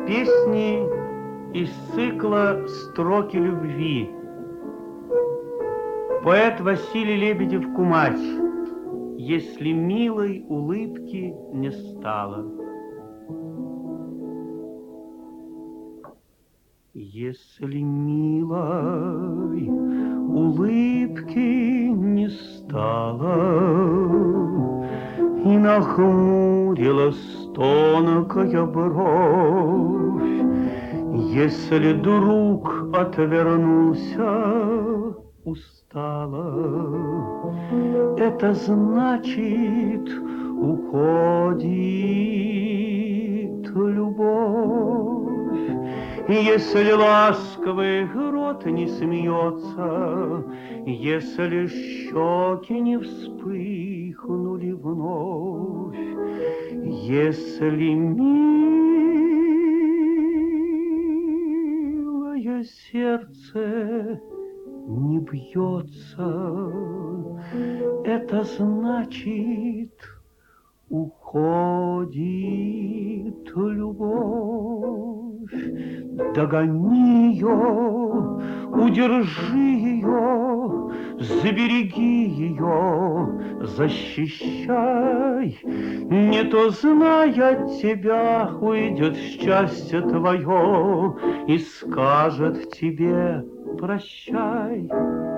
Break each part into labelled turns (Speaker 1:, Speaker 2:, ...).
Speaker 1: Песни из цикла «Строки любви». Поэт Василий Лебедев-Кумач. Если милой улыбки не стало. Если милой улыбки не стало, и нахмурилась тонкая бровь, если друг отвернулся устало, это значит, уходит любовь. Если ласковый рот не смеется, если щеки не вспыхнули вновь, если милое сердце не бьется, это значит, уходит любовь. Догони ее, удержи ее, забереги ее, защищай. Не то, зная тебя, уйдет счастье твое и скажет тебе прощай.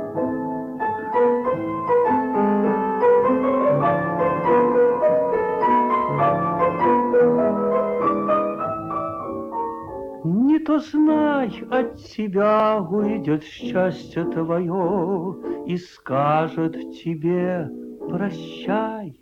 Speaker 1: Не то знай, от тебя уйдет счастье твое и скажет тебе прощай.